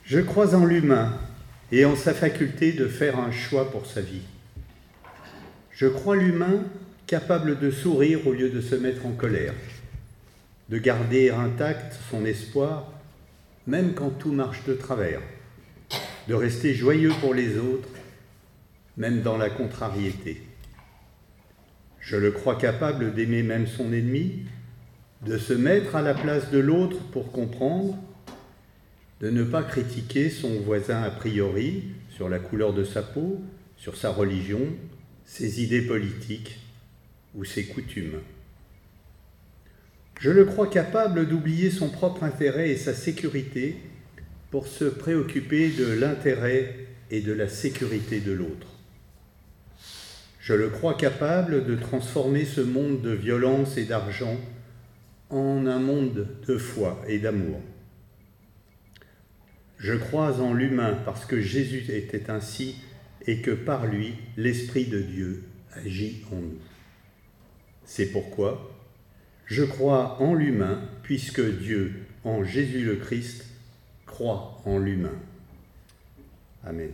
Je crois en l'humain et en sa faculté de faire un choix pour sa vie. Je crois l'humain capable de sourire au lieu de se mettre en colère, de garder intact son espoir, même quand tout marche de travers, de rester joyeux pour les autres, même dans la contrariété. Je le crois capable d'aimer même son ennemi, de se mettre à la place de l'autre pour comprendre, de ne pas critiquer son voisin a priori sur la couleur de sa peau, sur sa religion, ses idées politiques ou ses coutumes. Je le crois capable d'oublier son propre intérêt et sa sécurité pour se préoccuper de l'intérêt et de la sécurité de l'autre. Je le crois capable de transformer ce monde de violence et d'argent en un monde de foi et d'amour. Je crois en l'humain parce que Jésus était ainsi et que par lui, l'Esprit de Dieu agit en nous. C'est pourquoi je crois en l'humain puisque Dieu, en Jésus le Christ, croit en l'humain. Amen.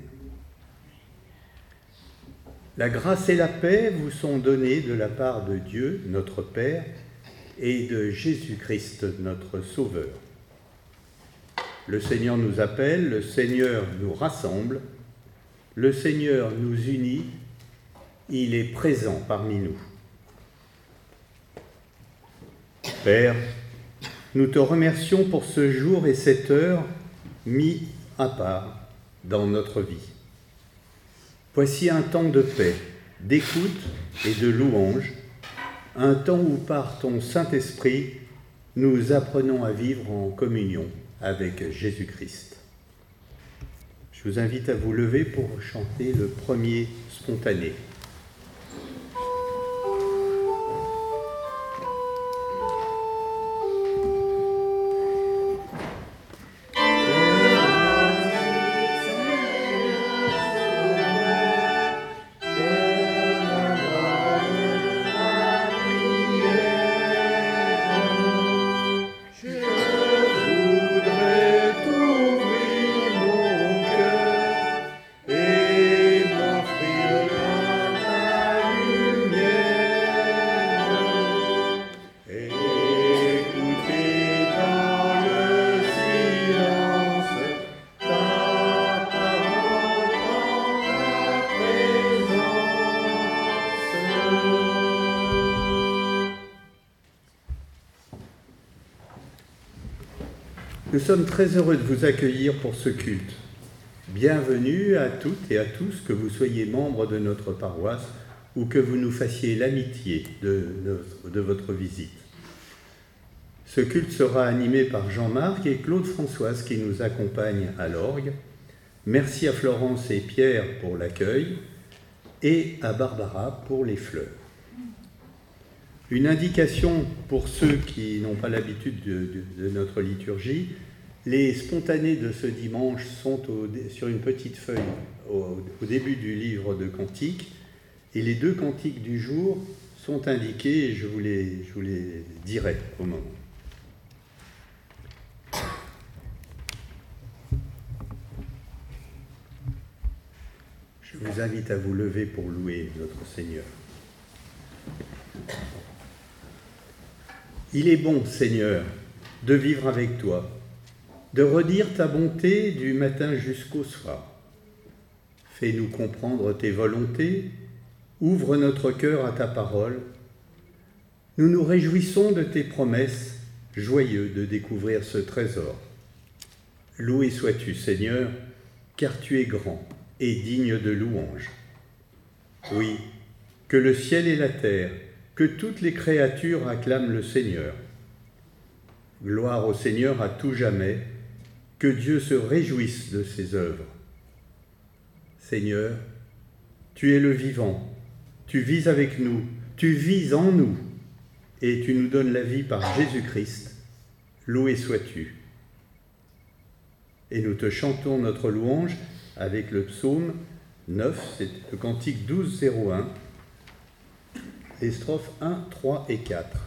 La grâce et la paix vous sont données de la part de Dieu, notre Père, et de Jésus-Christ, notre Sauveur. Le Seigneur nous appelle, le Seigneur nous rassemble, le Seigneur nous unit, il est présent parmi nous. Père, nous te remercions pour ce jour et cette heure mis à part dans notre vie. Voici un temps de paix, d'écoute et de louange, un temps où par ton Saint-Esprit, nous apprenons à vivre en communion avec Jésus-Christ. Je vous invite à vous lever pour chanter le premier spontané. Nous sommes très heureux de vous accueillir pour ce culte. Bienvenue à toutes et à tous, que vous soyez membres de notre paroisse ou que vous nous fassiez l'amitié de votre visite. Ce culte sera animé par Jean-Marc et Claude Françoise qui nous accompagnent à l'orgue. Merci à Florence et Pierre pour l'accueil et à Barbara pour les fleurs. Une indication pour ceux qui n'ont pas l'habitude de notre liturgie, les spontanés de ce dimanche sont sur une petite feuille au début du livre de cantiques, et les deux cantiques du jour sont indiqués et je vous les dirai au moment. Je vous invite à vous lever pour louer notre Seigneur. Il est bon, Seigneur, de vivre avec toi, de redire ta bonté du matin jusqu'au soir. Fais-nous comprendre tes volontés, ouvre notre cœur à ta parole. Nous nous réjouissons de tes promesses, joyeux de découvrir ce trésor. Loué sois-tu, Seigneur, car tu es grand et digne de louange. Oui, que le ciel et la terre, que toutes les créatures acclament le Seigneur. Gloire au Seigneur à tout jamais, que Dieu se réjouisse de ses œuvres. Seigneur, tu es le vivant, tu vis avec nous, tu vis en nous, et tu nous donnes la vie par Jésus-Christ. Loué sois-tu. Et nous te chantons notre louange avec le psaume 9, c'est le cantique 12-01, les strophes 1, 3 et 4.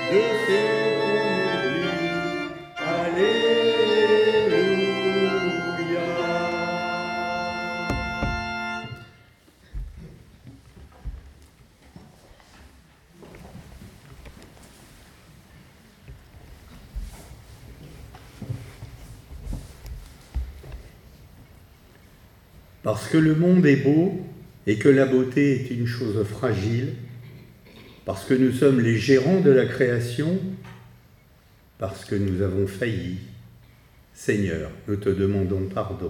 de s'épanouir. Alléluia. Parce que le monde est beau et que la beauté est une chose fragile, parce que nous sommes les gérants de la création, parce que nous avons failli, Seigneur, nous te demandons pardon.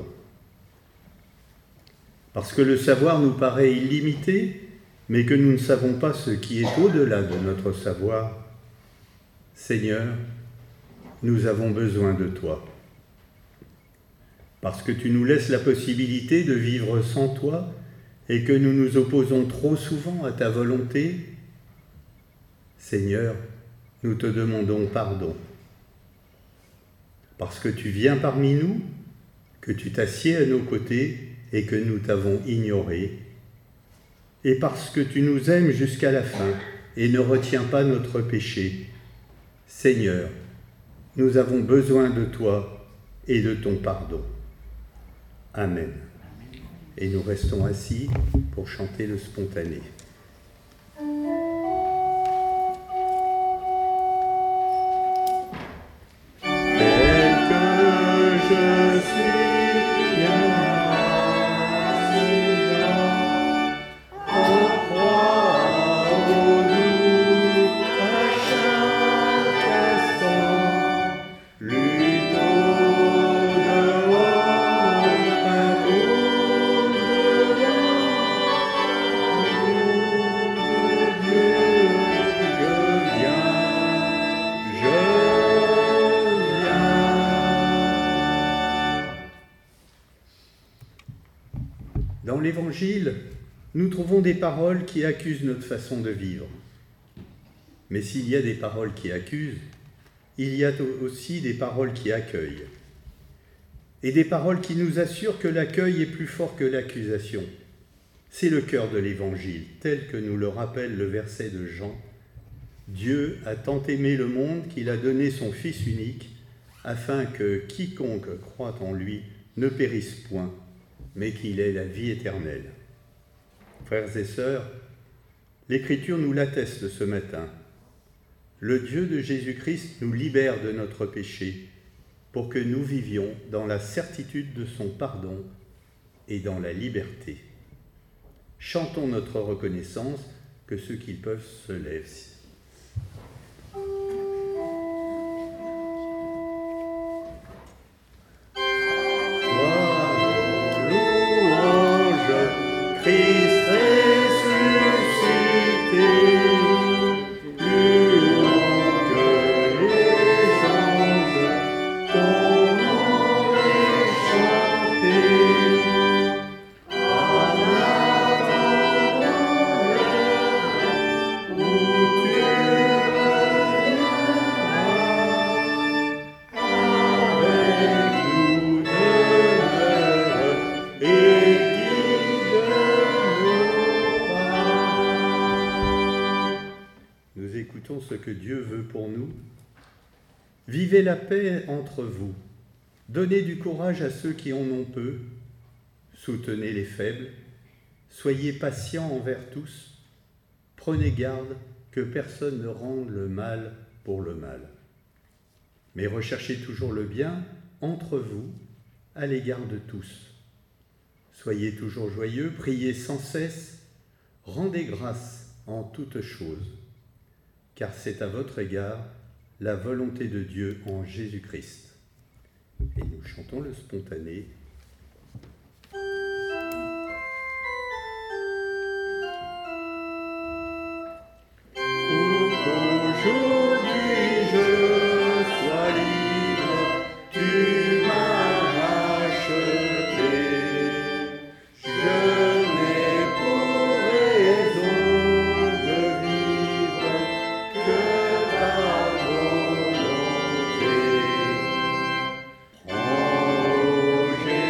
Parce que le savoir nous paraît illimité, mais que nous ne savons pas ce qui est au-delà de notre savoir, Seigneur, nous avons besoin de toi. Parce que tu nous laisses la possibilité de vivre sans toi et que nous nous opposons trop souvent à ta volonté, Seigneur, nous te demandons pardon. Parce que tu viens parmi nous, que tu t'assieds à nos côtés et que nous t'avons ignoré, et parce que tu nous aimes jusqu'à la fin et ne retiens pas notre péché, Seigneur, nous avons besoin de toi et de ton pardon. Amen. Et nous restons assis pour chanter le spontané. Dans l'Évangile, nous trouvons des paroles qui accusent notre façon de vivre. Mais s'il y a des paroles qui accusent, il y a aussi des paroles qui accueillent. Et des paroles qui nous assurent que l'accueil est plus fort que l'accusation. C'est le cœur de l'Évangile, tel que nous le rappelle le verset de Jean. Dieu a tant aimé le monde qu'il a donné son Fils unique, afin que quiconque croit en lui ne périsse point, mais qu'il ait la vie éternelle. Frères et sœurs, l'Écriture nous l'atteste ce matin. Le Dieu de Jésus-Christ nous libère de notre péché pour que nous vivions dans la certitude de son pardon et dans la liberté. Chantons notre reconnaissance, que ceux qui peuvent se lèvent. Ce que Dieu veut pour nous. Vivez la paix entre vous. Donnez du courage à ceux qui en ont peu. Soutenez les faibles. Soyez patients envers tous. Prenez garde que personne ne rende le mal pour le mal. Mais recherchez toujours le bien entre vous à l'égard de tous. Soyez toujours joyeux, priez sans cesse, rendez grâce en toutes choses. Car c'est à votre égard la volonté de Dieu en Jésus-Christ. Et nous chantons le spontané. Aujourd'hui je sois libre, tu m'as racheté. Je n'ai pour raison de vivre que ta volonté. Prends, ô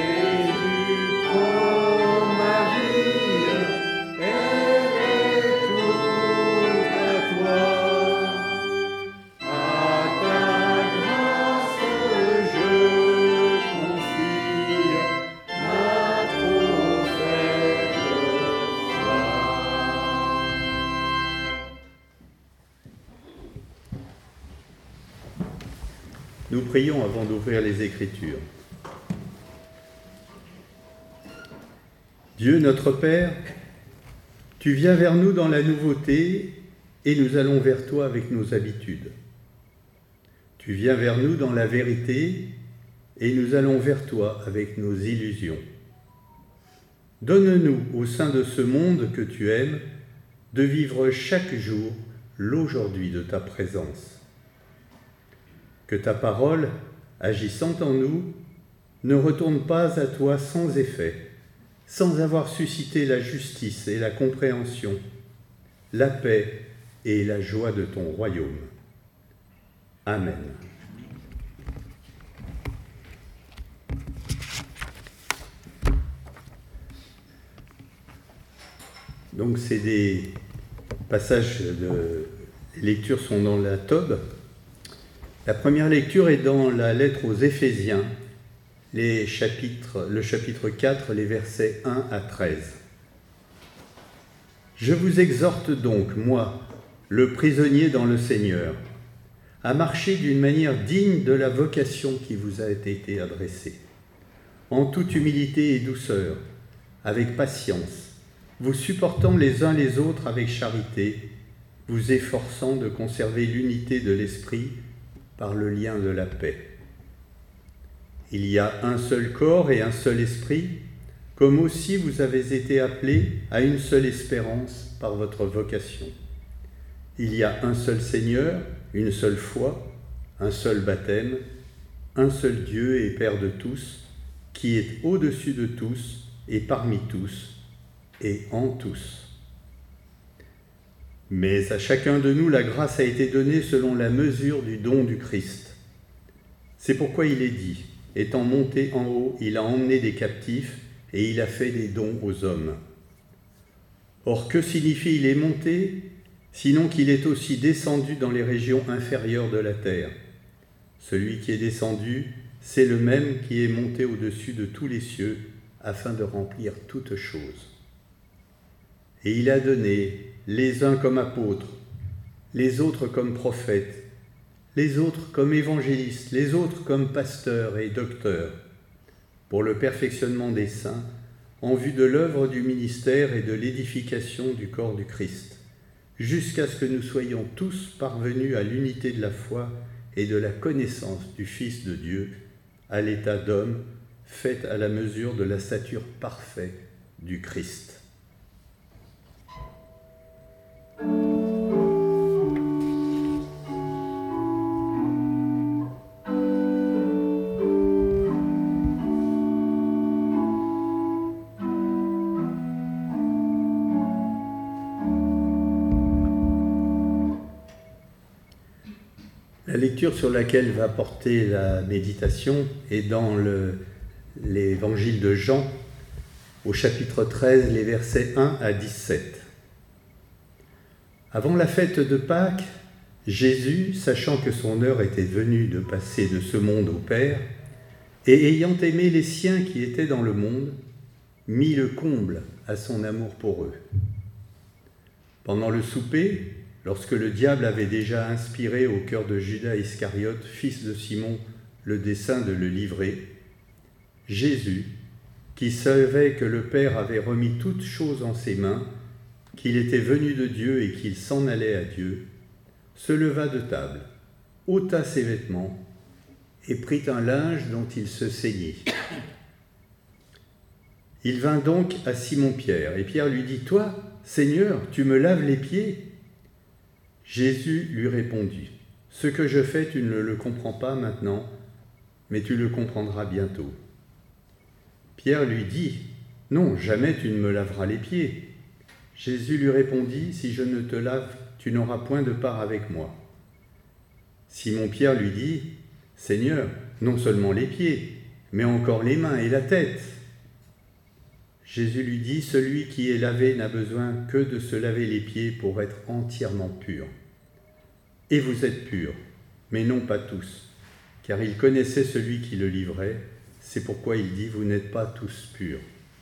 Nous prions avant d'ouvrir les Écritures. Dieu notre Père, tu viens vers nous dans la nouveauté et nous allons vers toi avec nos habitudes. Tu viens vers nous dans la vérité et nous allons vers toi avec nos illusions. Donne-nous, au sein de ce monde que tu aimes, de vivre chaque jour l'aujourd'hui de ta présence. Que ta parole, agissant en nous, ne retourne pas à toi sans effet, sans avoir suscité la justice et la compréhension, la paix et la joie de ton royaume. Amen. Donc c'est des passages de lecture sont dans la Tob. La première lecture est dans la lettre aux Éphésiens, le chapitre 4, les versets 1 à 13. Je vous exhorte donc, moi, le prisonnier dans le Seigneur, à marcher d'une manière digne de la vocation qui vous a été adressée, en toute humilité et douceur, avec patience, vous supportant les uns les autres avec charité, vous efforçant de conserver l'unité de l'esprit par le lien de la paix. Il y a un seul corps et un seul esprit, comme aussi vous avez été appelés à une seule espérance par votre vocation. Il y a un seul Seigneur, une seule foi, un seul baptême, un seul Dieu et Père de tous, qui est au-dessus de tous et parmi tous et en tous. Mais à chacun de nous, la grâce a été donnée selon la mesure du don du Christ. C'est pourquoi il est dit, étant monté en haut, il a emmené des captifs et il a fait des dons aux hommes. Or, que signifie il est monté, sinon qu'il est aussi descendu dans les régions inférieures de la terre? Celui qui est descendu, c'est le même qui est monté au-dessus de tous les cieux, afin de remplir toutes choses. Et il a donné les uns comme apôtres, les autres comme prophètes, les autres comme évangélistes, les autres comme pasteurs et docteurs, pour le perfectionnement des saints, en vue de l'œuvre du ministère et de l'édification du corps du Christ, jusqu'à ce que nous soyons tous parvenus à l'unité de la foi et de la connaissance du Fils de Dieu, à l'état d'homme, fait à la mesure de la stature parfaite du Christ. La lecture sur laquelle va porter la méditation est dans l'évangile de Jean, au chapitre 13, les versets 1 à 17. Avant la fête de Pâques, Jésus, sachant que son heure était venue de passer de ce monde au Père, et ayant aimé les siens qui étaient dans le monde, mit le comble à son amour pour eux. Pendant le souper, lorsque le diable avait déjà inspiré au cœur de Judas Iscariote, fils de Simon, le dessein de le livrer, Jésus, qui savait que le Père avait remis toutes choses en ses mains, qu'il était venu de Dieu et qu'il s'en allait à Dieu, se leva de table, ôta ses vêtements et prit un linge dont il se ceignit. Il vint donc à Simon-Pierre, et Pierre lui dit « Toi, Seigneur, tu me laves les pieds ?» Jésus lui répondit, « Ce que je fais, tu ne le comprends pas maintenant, mais tu le comprendras bientôt. » Pierre lui dit, « Non, jamais tu ne me laveras les pieds. » Jésus lui répondit, « Si je ne te lave, tu n'auras point de part avec moi. » Simon-Pierre lui dit, « Seigneur, non seulement les pieds, mais encore les mains et la tête. » Jésus lui dit, « Celui qui est lavé n'a besoin que de se laver les pieds pour être entièrement pur. Et vous êtes purs, mais non pas tous, car il connaissait celui qui le livrait, c'est pourquoi il dit, vous n'êtes pas tous purs. »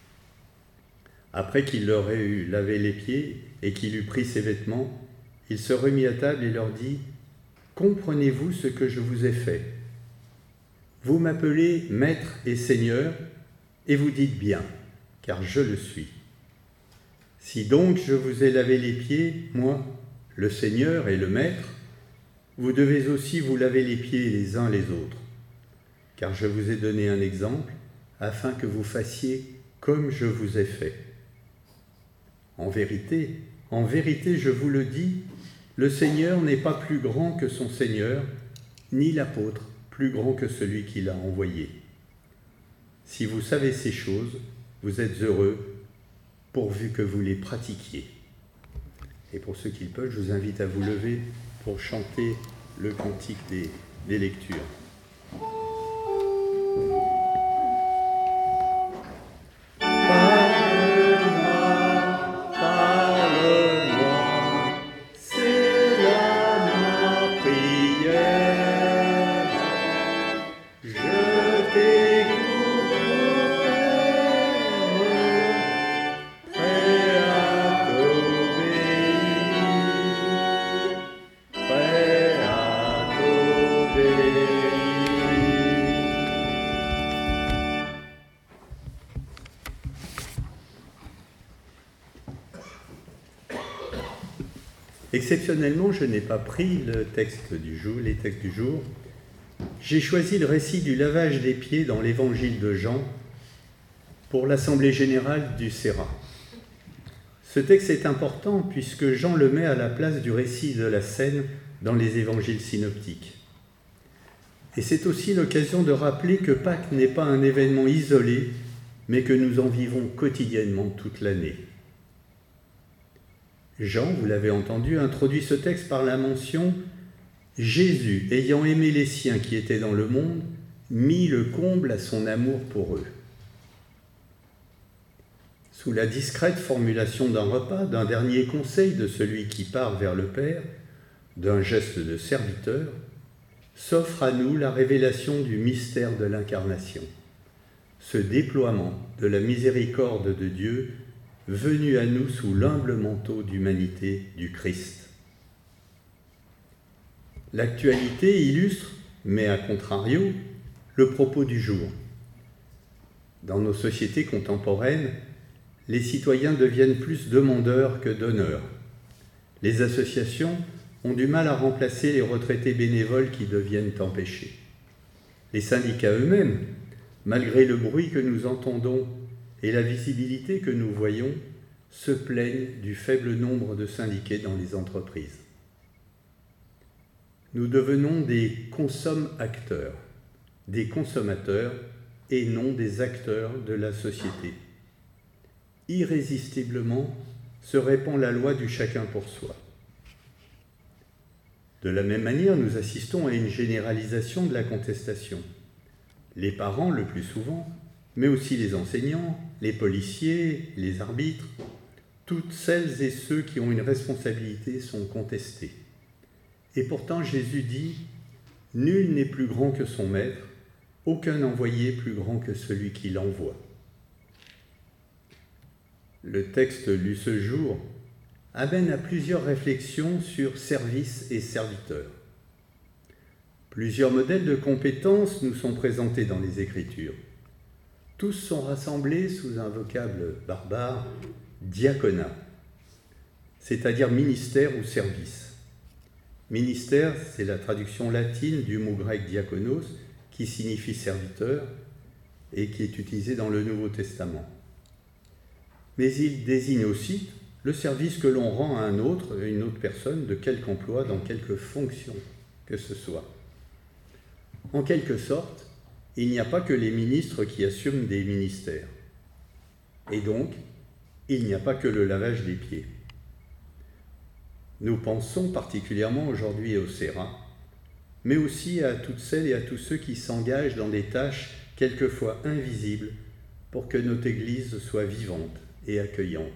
Après qu'il leur ait eu lavé les pieds et qu'il eut pris ses vêtements, il se remit à table et leur dit, « Comprenez-vous ce que je vous ai fait? Vous m'appelez Maître et Seigneur, et vous dites bien, car je le suis. Si donc je vous ai lavé les pieds, moi, le Seigneur et le Maître, vous devez aussi vous laver les pieds les uns les autres, car je vous ai donné un exemple, afin que vous fassiez comme je vous ai fait. En vérité, je vous le dis, le Seigneur n'est pas plus grand que son Seigneur, ni l'apôtre plus grand que celui qui l'a envoyé. Si vous savez ces choses, vous êtes heureux, pourvu que vous les pratiquiez. Et pour ceux qui le peuvent, je vous invite à vous lever pour chanter le cantique des lectures. Exceptionnellement, je n'ai pas pris les textes du jour. J'ai choisi le récit du lavage des pieds dans l'évangile de Jean pour l'Assemblée générale du Sérat. Ce texte est important puisque Jean le met à la place du récit de la scène dans les évangiles synoptiques. Et c'est aussi l'occasion de rappeler que Pâques n'est pas un événement isolé, mais que nous en vivons quotidiennement toute l'année. Jean, vous l'avez entendu, introduit ce texte par la mention « Jésus, ayant aimé les siens qui étaient dans le monde, mit le comble à son amour pour eux. » Sous la discrète formulation d'un repas, d'un dernier conseil de celui qui part vers le Père, d'un geste de serviteur, s'offre à nous la révélation du mystère de l'incarnation, ce déploiement de la miséricorde de Dieu venu à nous sous l'humble manteau d'humanité du Christ. L'actualité illustre, mais à contrario, le propos du jour. Dans nos sociétés contemporaines, les citoyens deviennent plus demandeurs que donneurs. Les associations ont du mal à remplacer les retraités bénévoles qui deviennent empêchés. Les syndicats eux-mêmes, malgré le bruit que nous entendons et la visibilité que nous voyons, se plaignent du faible nombre de syndiqués dans les entreprises. Nous devenons des consomme-acteurs, des consommateurs et non des acteurs de la société. Irrésistiblement se répand la loi du chacun pour soi. De la même manière, nous assistons à une généralisation de la contestation. Les parents, le plus souvent, mais aussi les enseignants, les policiers, les arbitres, toutes celles et ceux qui ont une responsabilité sont contestés. Et pourtant, Jésus dit « Nul n'est plus grand que son maître, aucun envoyé plus grand que celui qui l'envoie. » Le texte lu ce jour amène à plusieurs réflexions sur service et serviteur. Plusieurs modèles de compétences nous sont présentés dans les Écritures. Tous sont rassemblés sous un vocable barbare, diaconat, c'est-à-dire ministère ou service. Ministère, c'est la traduction latine du mot grec diakonos, qui signifie serviteur et qui est utilisé dans le Nouveau Testament. Mais il désigne aussi le service que l'on rend à une autre personne, de quelque emploi, dans quelque fonction que ce soit. En quelque sorte, il n'y a pas que les ministres qui assument des ministères. Et donc, il n'y a pas que le lavage des pieds. Nous pensons particulièrement aujourd'hui au Sérat, mais aussi à toutes celles et à tous ceux qui s'engagent dans des tâches quelquefois invisibles pour que notre Église soit vivante et accueillante.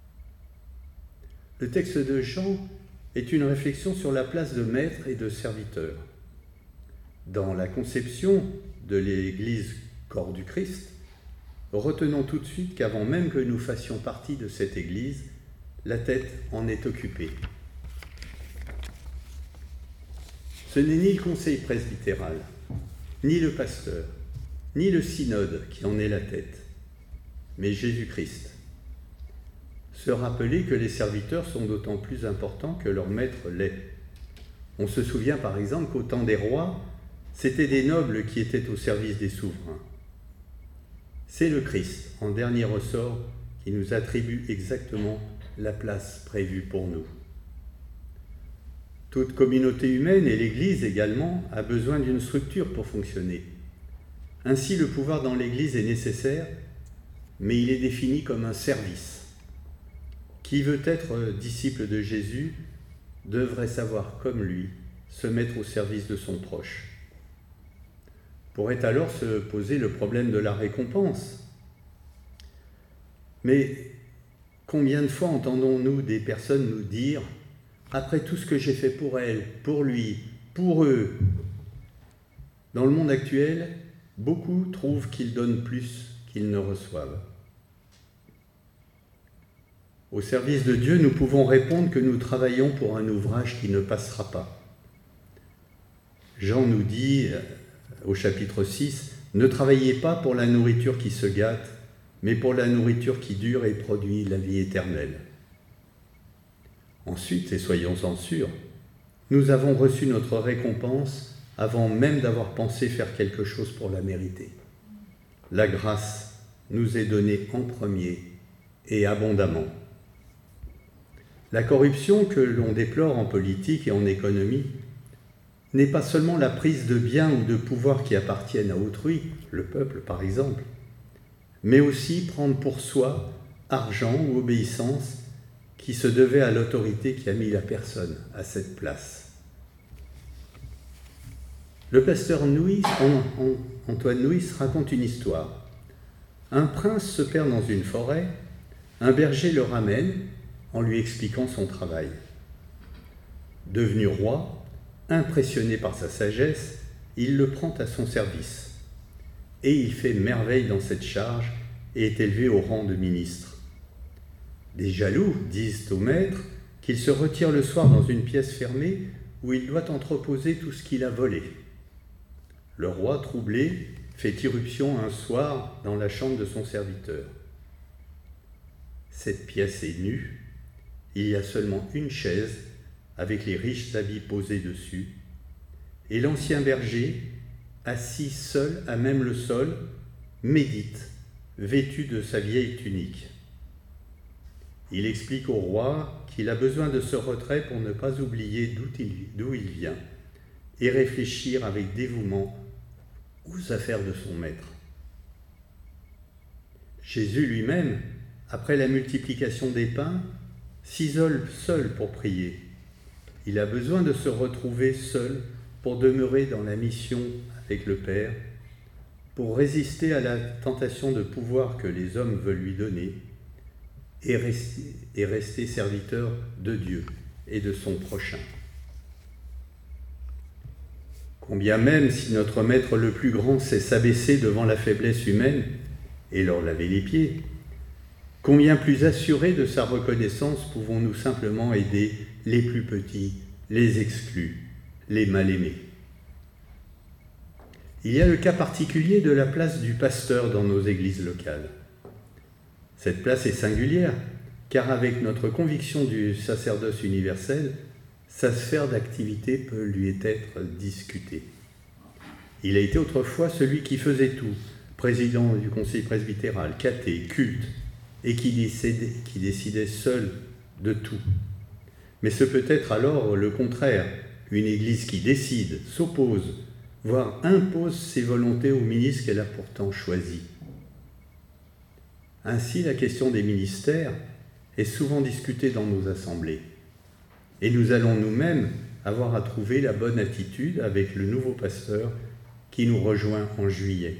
Le texte de Jean est une réflexion sur la place de maître et de serviteur. Dans la conception de l'Église corps du Christ, retenons tout de suite qu'avant même que nous fassions partie de cette Église, la tête en est occupée. Ce n'est ni le conseil presbytéral, ni le pasteur, ni le synode qui en est la tête, mais Jésus-Christ. Se rappeler que les serviteurs sont d'autant plus importants que leur maître l'est. On se souvient par exemple qu'au temps des rois, c'étaient des nobles qui étaient au service des souverains. C'est le Christ, en dernier ressort, qui nous attribue exactement la place prévue pour nous. Toute communauté humaine, et l'Église également, a besoin d'une structure pour fonctionner. Ainsi, le pouvoir dans l'Église est nécessaire, mais il est défini comme un service. Qui veut être disciple de Jésus devrait savoir, comme lui, se mettre au service de son proche. Pourrait alors se poser le problème de la récompense. Mais combien de fois entendons-nous des personnes nous dire « Après tout ce que j'ai fait pour elle, pour lui, pour eux », dans le monde actuel, beaucoup trouvent qu'ils donnent plus qu'ils ne reçoivent. Au service de Dieu, nous pouvons répondre que nous travaillons pour un ouvrage qui ne passera pas. Jean nous dit, au chapitre 6, « Ne travaillez pas pour la nourriture qui se gâte, mais pour la nourriture qui dure et produit la vie éternelle. » Ensuite, et soyons-en sûrs, nous avons reçu notre récompense avant même d'avoir pensé faire quelque chose pour la mériter. La grâce nous est donnée en premier et abondamment. La corruption que l'on déplore en politique et en économie n'est pas seulement la prise de biens ou de pouvoirs qui appartiennent à autrui, le peuple par exemple, mais aussi prendre pour soi argent ou obéissance qui se devait à l'autorité qui a mis la personne à cette place. Le pasteur Antoine Nuis raconte une histoire. Un prince se perd dans une forêt, un berger le ramène en lui expliquant son travail. Devenu roi, impressionné par sa sagesse, il le prend à son service. Et il fait merveille dans cette charge et est élevé au rang de ministre. Des jaloux disent au maître qu'il se retire le soir dans une pièce fermée où il doit entreposer tout ce qu'il a volé. Le roi, troublé, fait irruption un soir dans la chambre de son serviteur. Cette pièce est nue. Il y a seulement une chaise avec les riches habits posés dessus, et l'ancien berger, assis seul à même le sol, médite, vêtu de sa vieille tunique. Il explique au roi qu'il a besoin de ce retrait pour ne pas oublier d'où il vient et réfléchir avec dévouement aux affaires de son maître. Jésus lui-même, après la multiplication des pains, s'isole seul pour prier. Il a besoin de se retrouver seul pour demeurer dans la mission avec le Père, pour résister à la tentation de pouvoir que les hommes veulent lui donner et rester serviteur de Dieu et de son prochain. Combien même si notre Maître le plus grand sait s'abaisser devant la faiblesse humaine et leur laver les pieds, combien plus assurés de sa reconnaissance pouvons-nous simplement aider les plus petits, les exclus, les mal-aimés. Il y a le cas particulier de la place du pasteur dans nos églises locales. Cette place est singulière, car avec notre conviction du sacerdoce universel, sa sphère d'activité peut lui être discutée. Il a été autrefois celui qui faisait tout, président du conseil presbytéral, caté, culte, et qui décidait seul de tout. Mais ce peut être alors le contraire, une église qui décide, s'oppose, voire impose ses volontés aux ministres qu'elle a pourtant choisis. Ainsi, la question des ministères est souvent discutée dans nos assemblées. Et nous allons nous-mêmes avoir à trouver la bonne attitude avec le nouveau pasteur qui nous rejoint en juillet.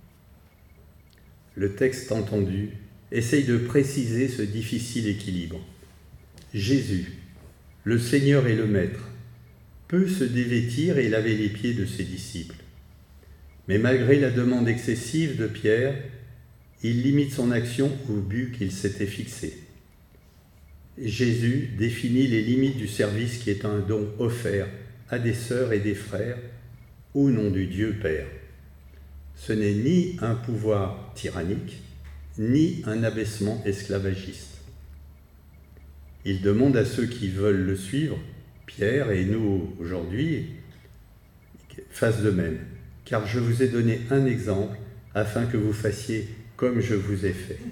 Le texte entendu essaye de préciser ce difficile équilibre. Jésus, le Seigneur et le Maître, peut se dévêtir et laver les pieds de ses disciples. Mais malgré la demande excessive de Pierre, il limite son action au but qu'il s'était fixé. Jésus définit les limites du service qui est un don offert à des sœurs et des frères au nom du Dieu Père. Ce n'est ni un pouvoir tyrannique, ni un abaissement esclavagiste. Il demande à ceux qui veulent le suivre, Pierre et nous aujourd'hui, fassent de même. Car je vous ai donné un exemple afin que vous fassiez comme je vous ai fait.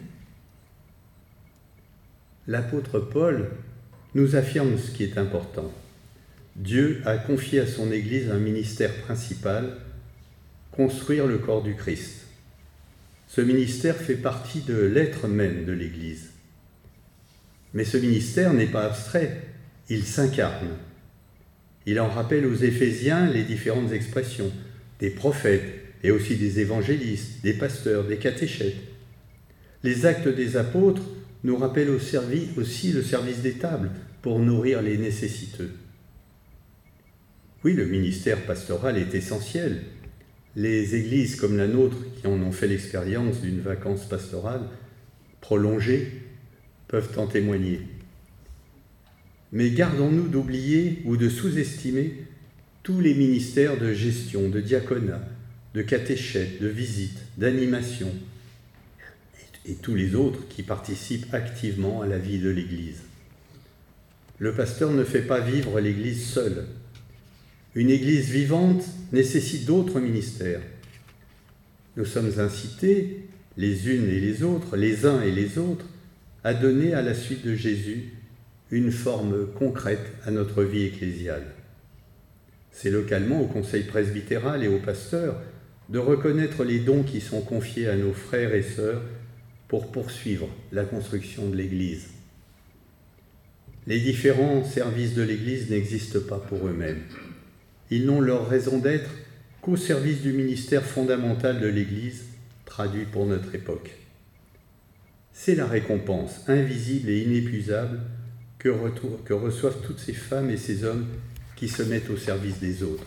L'apôtre Paul nous affirme ce qui est important. Dieu a confié à son Église un ministère principal, construire le corps du Christ. Ce ministère fait partie de l'être même de l'Église. Mais ce ministère n'est pas abstrait, il s'incarne. Il en rappelle aux Éphésiens les différentes expressions, des prophètes et aussi des évangélistes, des pasteurs, des catéchètes. Les actes des apôtres nous rappellent aussi le service des tables pour nourrir les nécessiteux. Oui, le ministère pastoral est essentiel. Les églises comme la nôtre, qui en ont fait l'expérience d'une vacance pastorale prolongée, peuvent en témoigner. Mais gardons-nous d'oublier ou de sous-estimer tous les ministères de gestion, de diaconat, de catéchète, de visite, d'animation, et tous les autres qui participent activement à la vie de l'Église. Le pasteur ne fait pas vivre l'Église seule. Une Église vivante nécessite d'autres ministères. Nous sommes incités, les unes et les autres, les uns et les autres, à donner à la suite de Jésus une forme concrète à notre vie ecclésiale. C'est localement au conseil presbytéral et aux pasteurs de reconnaître les dons qui sont confiés à nos frères et sœurs pour poursuivre la construction de l'Église. Les différents services de l'Église n'existent pas pour eux-mêmes. Ils n'ont leur raison d'être qu'au service du ministère fondamental de l'Église, traduit pour notre époque. C'est la récompense invisible et inépuisable que reçoivent toutes ces femmes et ces hommes qui se mettent au service des autres.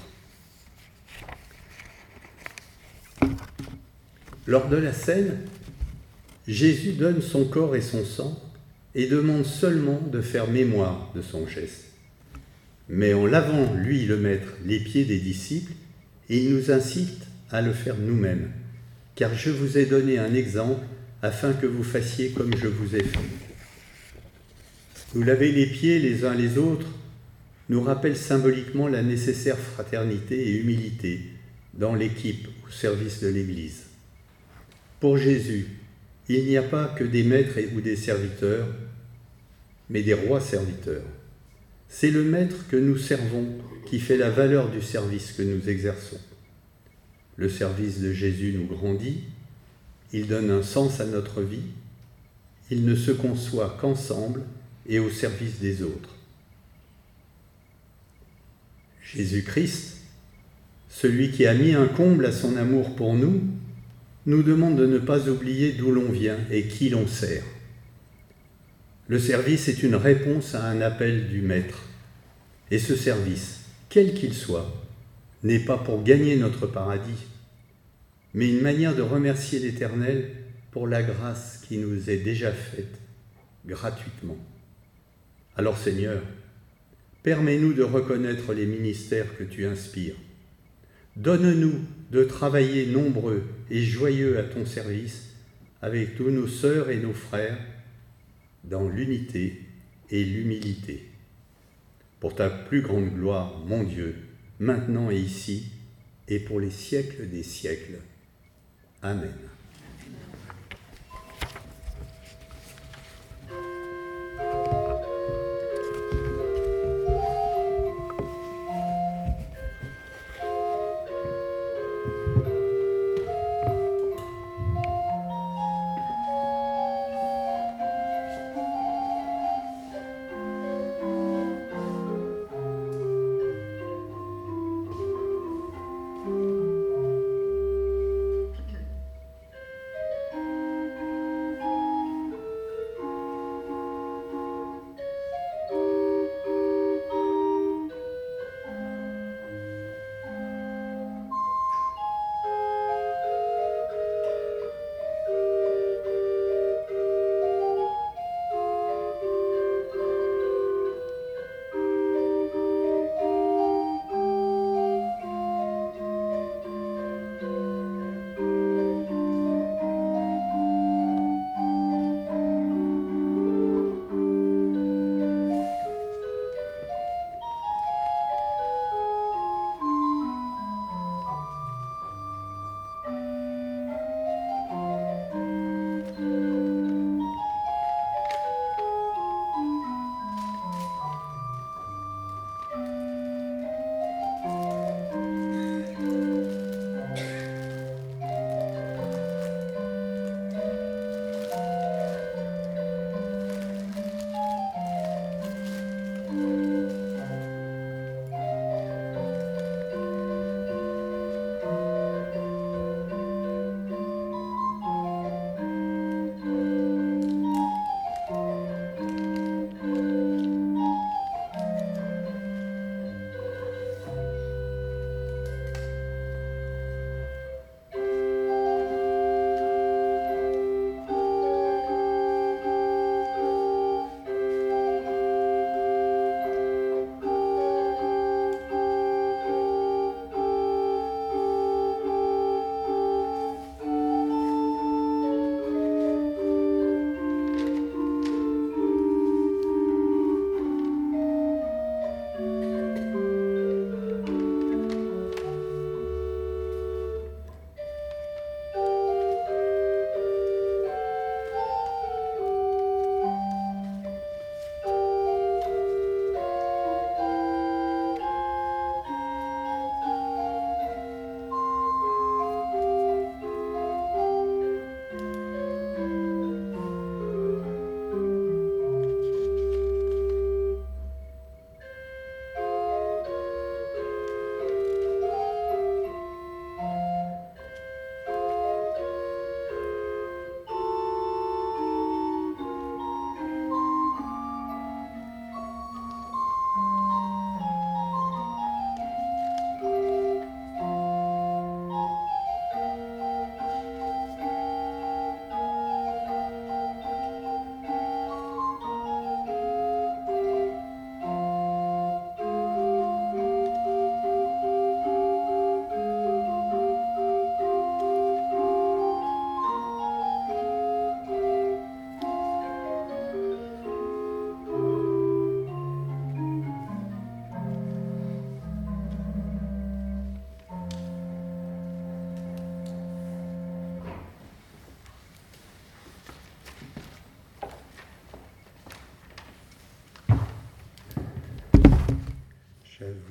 Lors de la scène, Jésus donne son corps et son sang et demande seulement de faire mémoire de son geste. Mais en lavant, lui le maître, les pieds des disciples, il nous incite à le faire nous-mêmes, car je vous ai donné un exemple afin que vous fassiez comme je vous ai fait. Nous laver les pieds les uns les autres nous rappelle symboliquement la nécessaire fraternité et humilité dans l'équipe au service de l'Église. Pour Jésus, il n'y a pas que des maîtres ou des serviteurs, mais des rois serviteurs. C'est le maître que nous servons qui fait la valeur du service que nous exerçons. Le service de Jésus nous grandit, il donne un sens à notre vie, il ne se conçoit qu'ensemble et au service des autres. Jésus-Christ, celui qui a mis un comble à son amour pour nous, nous demande de ne pas oublier d'où l'on vient et qui l'on sert. Le service est une réponse à un appel du Maître. Et ce service, quel qu'il soit, n'est pas pour gagner notre paradis, mais une manière de remercier l'Éternel pour la grâce qui nous est déjà faite gratuitement. Alors Seigneur, permets-nous de reconnaître les ministères que tu inspires. Donne-nous de travailler nombreux et joyeux à ton service avec tous nos sœurs et nos frères dans l'unité et l'humilité. Pour ta plus grande gloire, mon Dieu, maintenant et ici, et pour les siècles des siècles. Amen.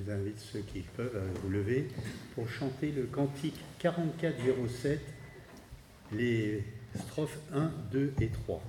vous invite ceux qui peuvent à vous lever pour chanter le cantique 4407, les strophes 1, 2 et 3.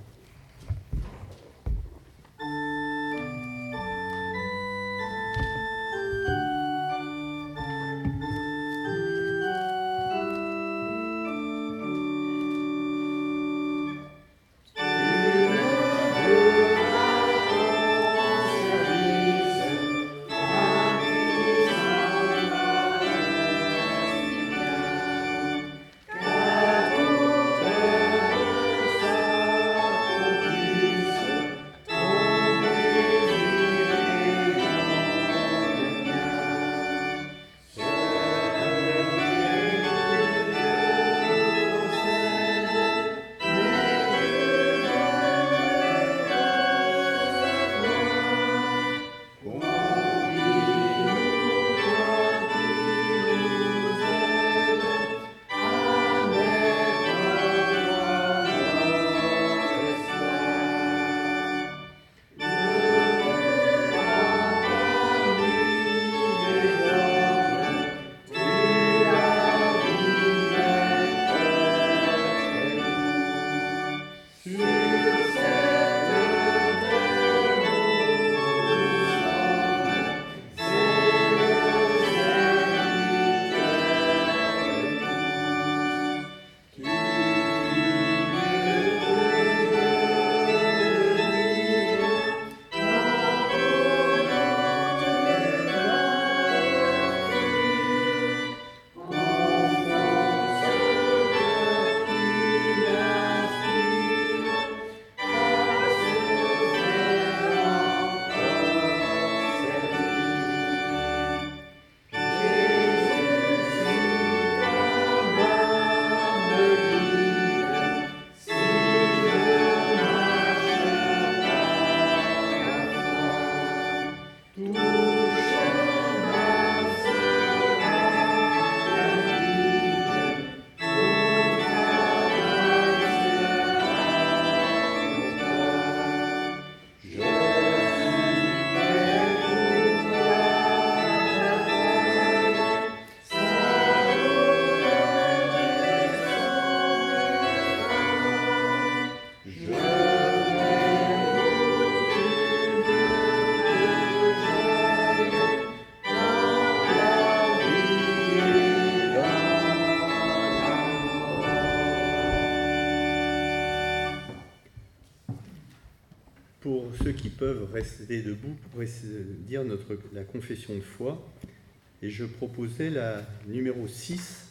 Pour ceux qui peuvent rester debout pour dire la confession de foi, et je proposais la numéro 6.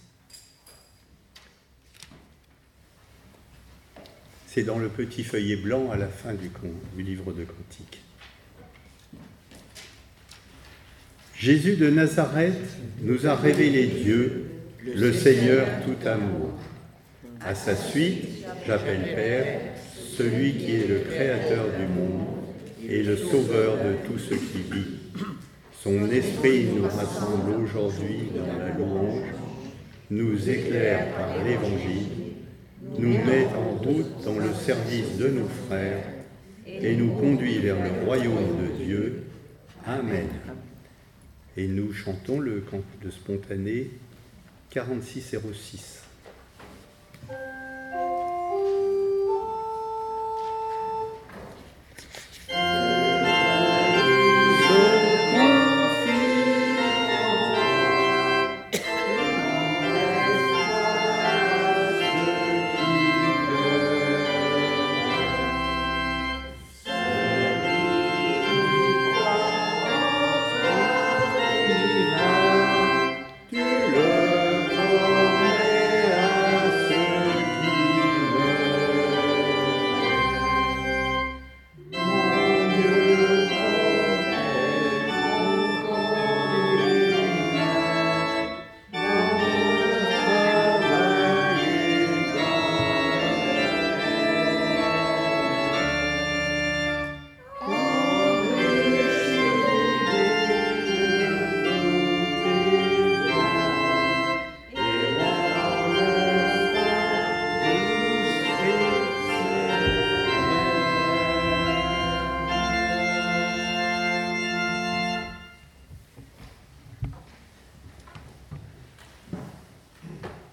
C'est dans le petit feuillet blanc à la fin du livre de Cantiques. Jésus de Nazareth nous a révélé Dieu, le Seigneur tout amour. À sa suite, j'appelle Père celui qui est le Créateur du monde et le Sauveur de tout ce qui vit. Son esprit nous rassemble aujourd'hui dans la louange, nous éclaire par l'Évangile, nous met en route dans le service de nos frères et nous conduit vers le royaume de Dieu. Amen. Et nous chantons le cantique de spontané 4606. Tu le promets.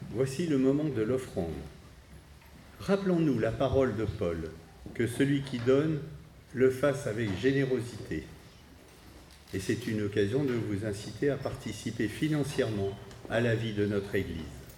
Voici le moment de l'offrande. Rappelons-nous la parole de Paul, que celui qui donne le fasse avec générosité. Et c'est une occasion de vous inciter à participer financièrement à la vie de notre Église.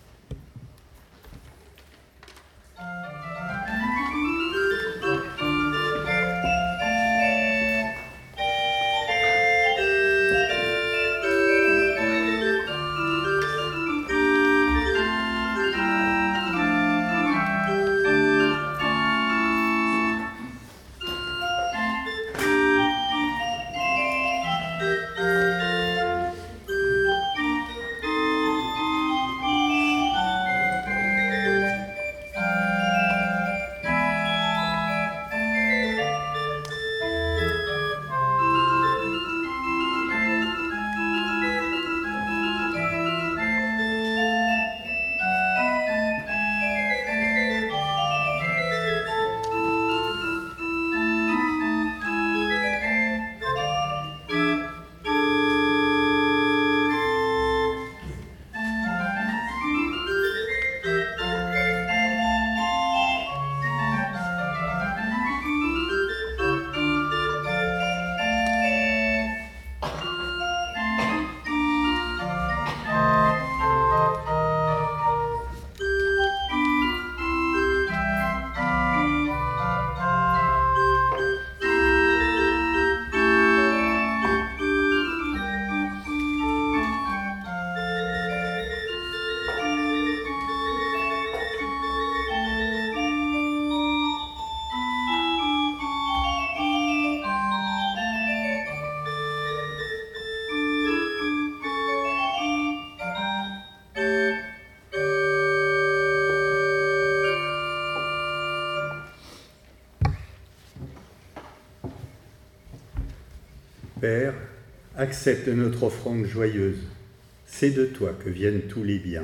Père, accepte notre offrande joyeuse. C'est de toi que viennent tous les biens.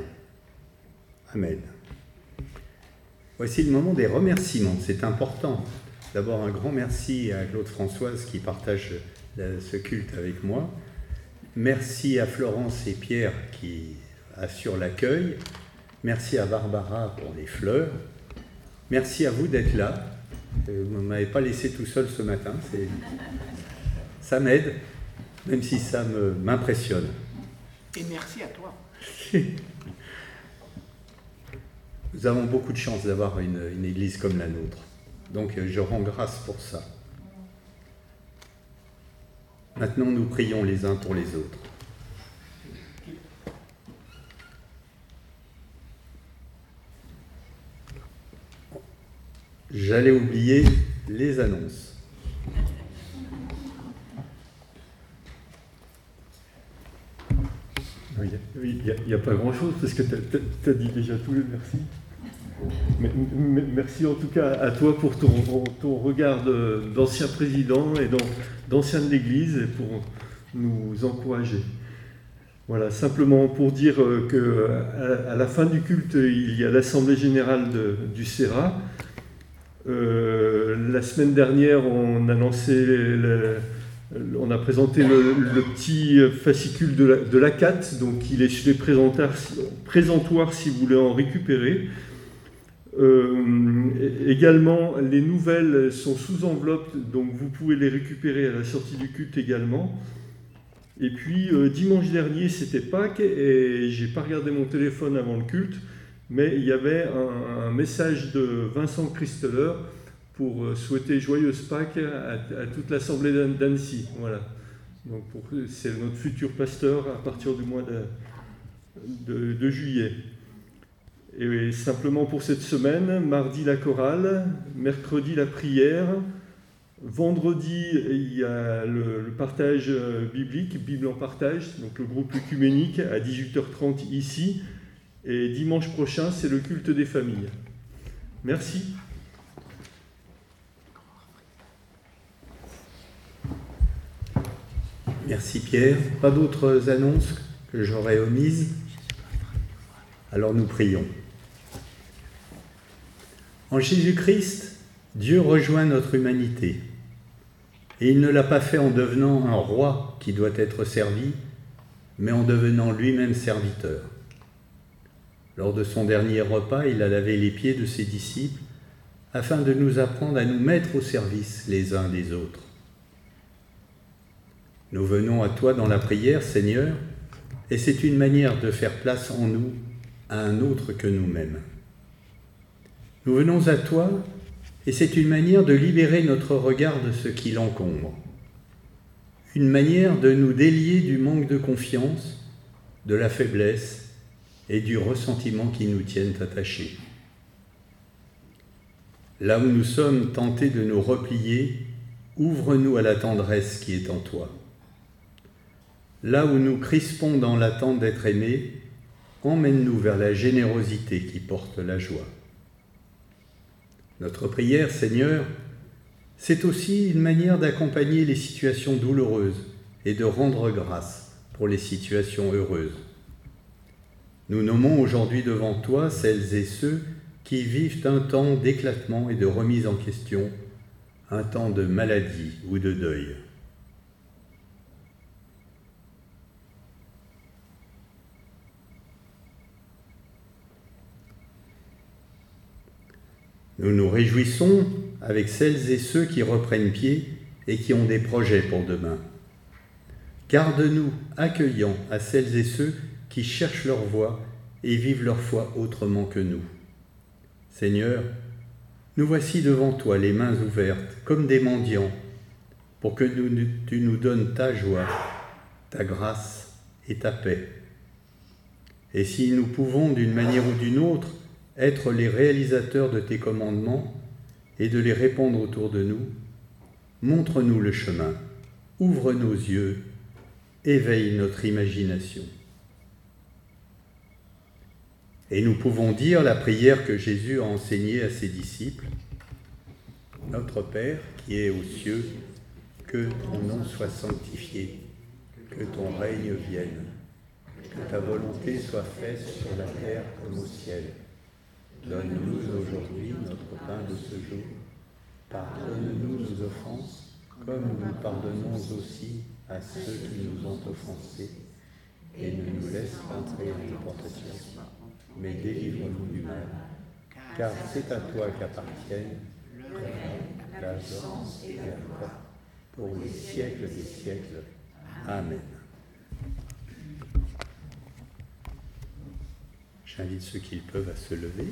Amen. Voici le moment des remerciements, c'est important. D'abord, un grand merci à Claude Françoise qui partage ce culte avec moi. Merci à Florence et Pierre qui assurent l'accueil. Merci à Barbara pour les fleurs. Merci à vous d'être là. Vous ne m'avez pas laissé tout seul ce matin. Ça m'aide, même si ça m'impressionne. Et merci à toi. Nous avons beaucoup de chance d'avoir une église comme la nôtre. Donc je rends grâce pour ça. Maintenant, nous prions les uns pour les autres. J'allais oublier les annonces. Il n'y a pas grand-chose parce que tu as dit déjà tous les merci. Mais merci en tout cas à toi pour ton regard d'ancien président et d'ancien de l'Église et pour nous encourager. Voilà, simplement pour dire qu'à la fin du culte, il y a l'Assemblée Générale du CERA. La semaine dernière, on a présenté le petit fascicule de l'ACAT, donc il est sur les présentoirs si vous voulez en récupérer. Également, les nouvelles sont sous enveloppe, donc vous pouvez les récupérer à la sortie du culte également. Et puis, dimanche dernier, c'était Pâques, et j'ai pas regardé mon téléphone avant le culte, mais il y avait un message de Vincent Christeler pour souhaiter joyeuse Pâques à toute l'Assemblée d'Annecy. Voilà. Donc c'est notre futur pasteur à partir du mois de juillet. Et simplement pour cette semaine, mardi la chorale, mercredi la prière, vendredi il y a le partage biblique, Bible en partage, donc le groupe œcuménique à 18h30 ici, et dimanche prochain c'est le culte des familles. Merci. Merci Pierre. Pas d'autres annonces que j'aurais omises? Alors nous prions. En Jésus-Christ, Dieu rejoint notre humanité. Et il ne l'a pas fait en devenant un roi qui doit être servi, mais en devenant lui-même serviteur. Lors de son dernier repas, il a lavé les pieds de ses disciples afin de nous apprendre à nous mettre au service les uns des autres. Nous venons à toi dans la prière, Seigneur, et c'est une manière de faire place en nous à un autre que nous-mêmes. Nous venons à toi et c'est une manière de libérer notre regard de ce qui l'encombre. Une manière de nous délier du manque de confiance, de la faiblesse et du ressentiment qui nous tiennent attachés. Là où nous sommes tentés de nous replier, ouvre-nous à la tendresse qui est en toi. Là où nous crispons dans l'attente d'être aimés, emmène-nous vers la générosité qui porte la joie. Notre prière, Seigneur, c'est aussi une manière d'accompagner les situations douloureuses et de rendre grâce pour les situations heureuses. Nous nommons aujourd'hui devant toi celles et ceux qui vivent un temps d'éclatement et de remise en question, un temps de maladie ou de deuil. Nous nous réjouissons avec celles et ceux qui reprennent pied et qui ont des projets pour demain. Garde-nous accueillants à celles et ceux qui cherchent leur voie et vivent leur foi autrement que nous. Seigneur, nous voici devant toi les mains ouvertes comme des mendiants pour que tu nous donnes ta joie, ta grâce et ta paix. Et si nous pouvons d'une manière ou d'une autre être les réalisateurs de tes commandements et de les répandre autour de nous, montre-nous le chemin, ouvre nos yeux, éveille notre imagination. Et nous pouvons dire la prière que Jésus a enseignée à ses disciples. Notre Père qui es aux cieux, que ton nom soit sanctifié, que ton règne vienne, que ta volonté soit faite sur la terre comme au ciel. Donne-nous aujourd'hui notre pain de ce jour. Pardonne-nous nos offenses, comme nous pardonnons aussi à ceux qui nous ont offensés. Et ne nous laisse pas entrer en tentation, mais délivre-nous du mal. Car c'est à toi qu'appartiennent le règne, la force et la gloire, pour les siècles des siècles. Amen. J'invite ceux qui le peuvent à se lever.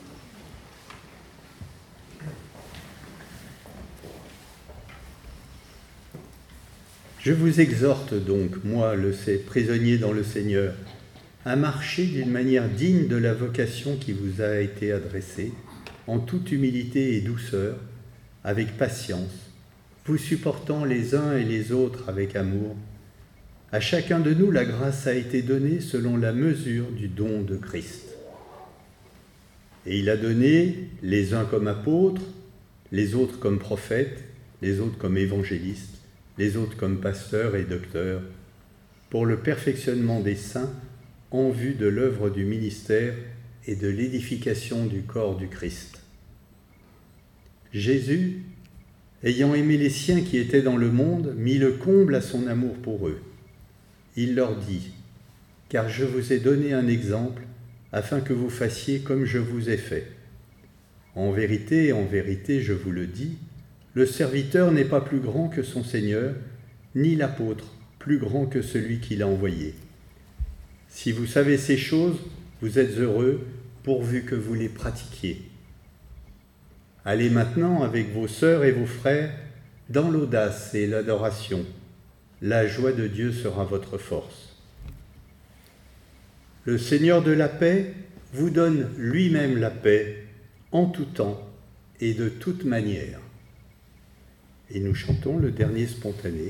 Je vous exhorte donc, moi, prisonnier dans le Seigneur, à marcher d'une manière digne de la vocation qui vous a été adressée, en toute humilité et douceur, avec patience, vous supportant les uns et les autres avec amour. À chacun de nous, la grâce a été donnée selon la mesure du don de Christ. Et il a donné les uns comme apôtres, les autres comme prophètes, les autres comme évangélistes, les autres comme pasteurs et docteurs, pour le perfectionnement des saints en vue de l'œuvre du ministère et de l'édification du corps du Christ. Jésus, ayant aimé les siens qui étaient dans le monde, mit le comble à son amour pour eux. Il leur dit, « Car je vous ai donné un exemple, afin que vous fassiez comme je vous ai fait. En vérité, je vous le dis, le serviteur n'est pas plus grand que son Seigneur, ni l'apôtre plus grand que celui qui l'a envoyé. Si vous savez ces choses, vous êtes heureux, pourvu que vous les pratiquiez. Allez maintenant avec vos sœurs et vos frères dans l'audace et l'adoration. La joie de Dieu sera votre force. Le Seigneur de la paix vous donne lui-même la paix en tout temps et de toute manière. » Et nous chantons le dernier spontané.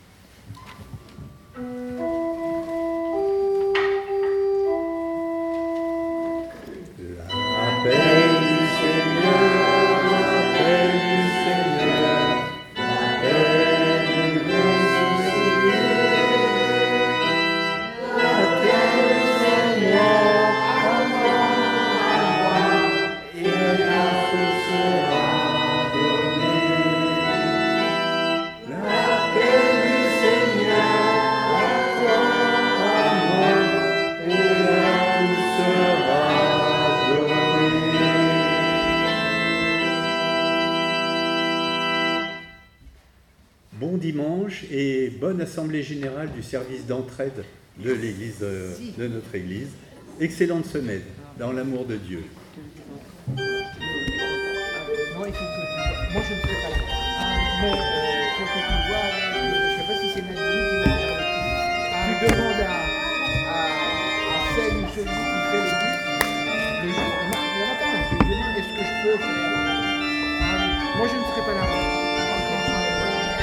La paix du Seigneur, la paix du Seigneur, la paix de nos soucis. La terre Seigneur, à moi, et la force sera donnée. La paix et bonne assemblée générale du service d'entraide de l'église, de notre église. Excellente semaine dans l'amour de Dieu. Moi, je ne serai pas là. Mais il faut que tu vois, je ne sais pas si c'est Nadine qui va faire le coup. Tu demandes à celle ou celui qui fait le coup, le jour, il n'y en a pas, est-ce que je peux faire? Moi, je ne serai pas là.